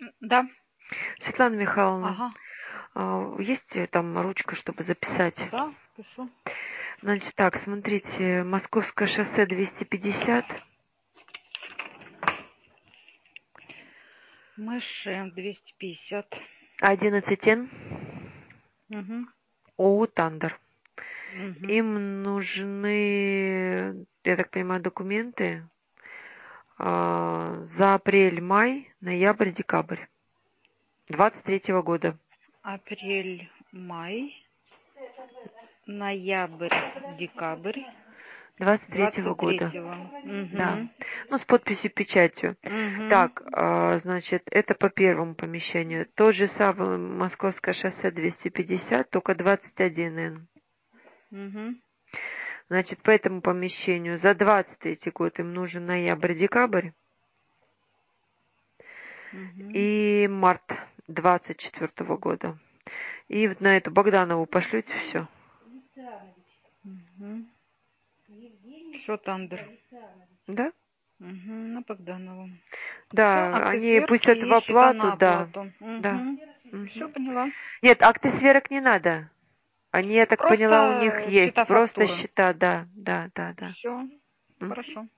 Да. Светлана Михайловна, Ага. есть там ручка, чтобы записать? Да, пишу. Значит, так, смотрите, Московское шоссе 250, Мыши 250. 11Н, Угу. ОУ «Тандер». Угу. Им нужны, я так понимаю, документы за апрель, май, ноябрь, декабрь 23-го года. Апрель, май, ноябрь, декабрь 23-го года. 23-го. Да. Угу. Ну, с подписью, печатью. Угу. Так, значит, это по первому помещению. То же самое Московское шоссе 250, только 21Н. Угу. Значит, по этому помещению за 23 год им нужен ноябрь-декабрь Угу. и март 24 года. И вот на эту Богданову пошлете все. Угу. Все, Тандер. Да? Угу. На Богданову. Все, Да, акты они сверки пустят в и счета оплату, на да. оплату. Да. Угу. Все Мгм. поняла. Нет, акты сверок не надо. Они, я так поняла, у них Просто есть счета просто фактуры. счета, да, да, да, да. Все. Мгм. Хорошо.